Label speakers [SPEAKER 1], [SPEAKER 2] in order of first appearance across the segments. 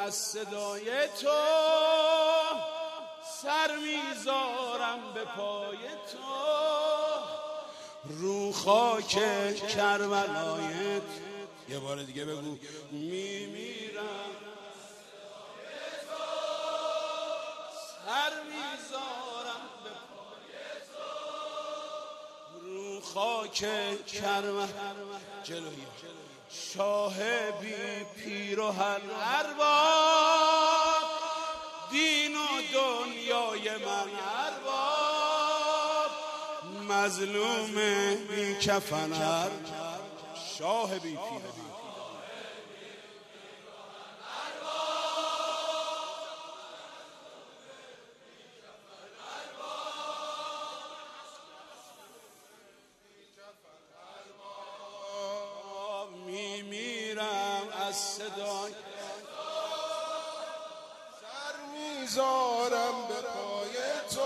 [SPEAKER 1] از صدای تو، سر میذارم به پای تو، رو خاک کربلایت. یه بار دیگه بگو. میمیرم سر میذارم به پای تو، رو خاک کربلا. جلویه شاه بی پیر و هر ارباب، دین و دنیای من ارباب، مظلوم بی کفن ارباب، شاه بی پیر از صدای
[SPEAKER 2] سر میذارم به پای تو،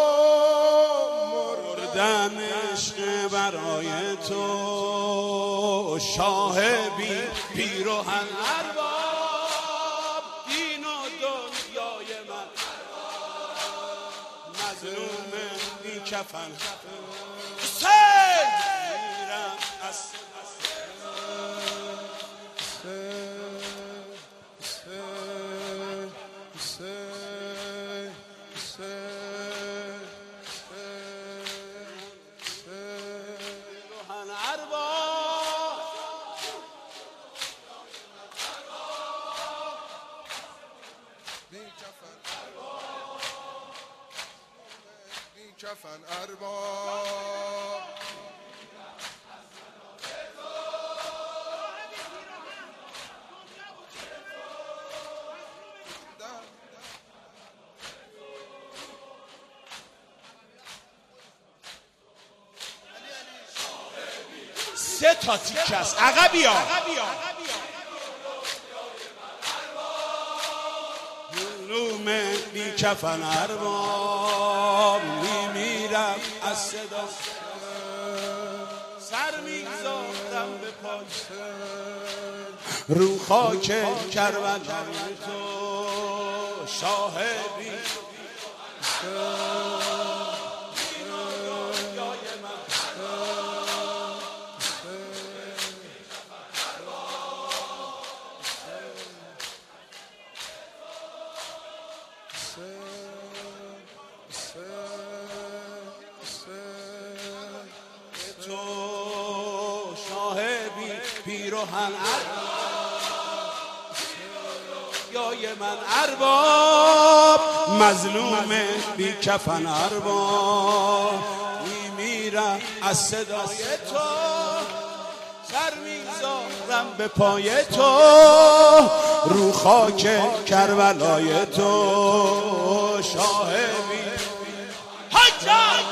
[SPEAKER 1] مردن عشق برای تو، شاه بی پیر و هر ارباب، دین و دنیای من مظلوم بی کفن. میرم از
[SPEAKER 2] کفن ارباب.
[SPEAKER 1] 3 تا تیکه است. عقبیا مظلوم بی کفن ارباب، میمیرم از صدا، سر میذارم به پای رو خاک کربلای تو، شاه بی تو، شاه بی پیروهن یای من ارباب، مظلوم بی کفن ارباب، میمیرم از صدای تو، سر میذارم به پای تو، رو خاک کربلای تو، شاه بی حجت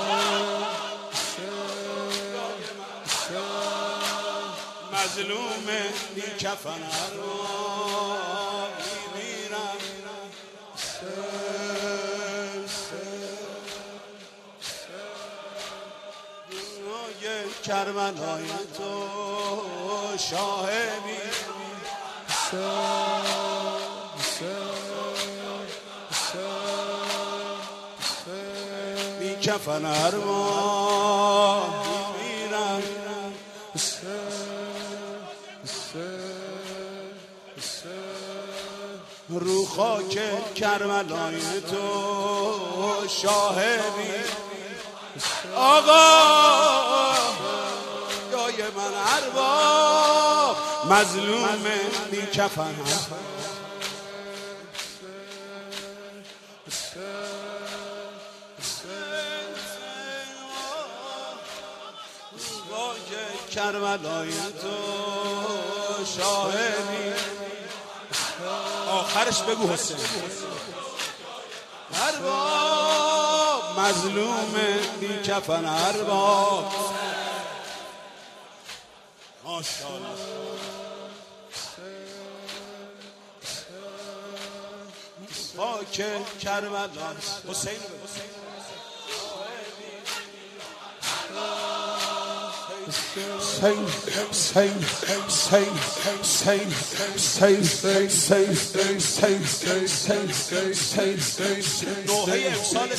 [SPEAKER 1] مظلوم بی کفن ارباب، میمیرم کربلای تو، شاه بی بی کفن ارباب، میمیرم رو خاک کربلای تو، شاه بی آقا یای من ارباب، مظلوم بی کفن کربلای تو، شاه بی آخرش بگو حسین ارباب، مظلوم بی کفن ارباب. ماشاءالله خاک کربلا. حسین نوحه امسال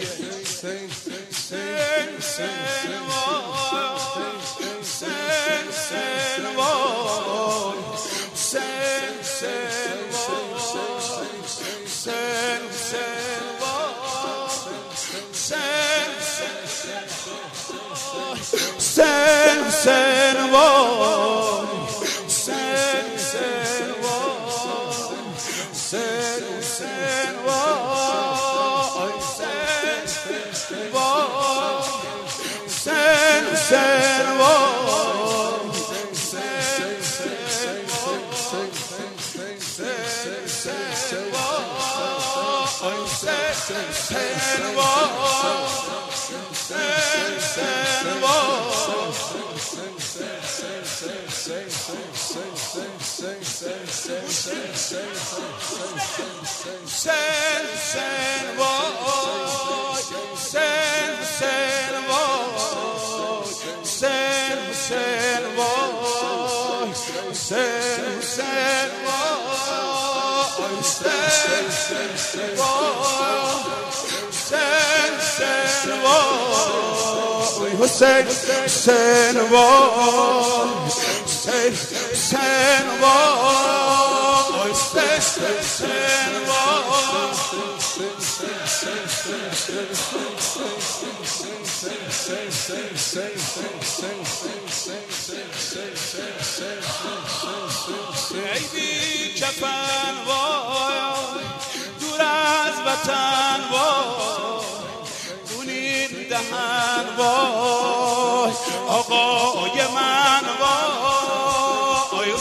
[SPEAKER 1] ای بی کفن وای دور از وطن وای خونین دهن وای آقای من وای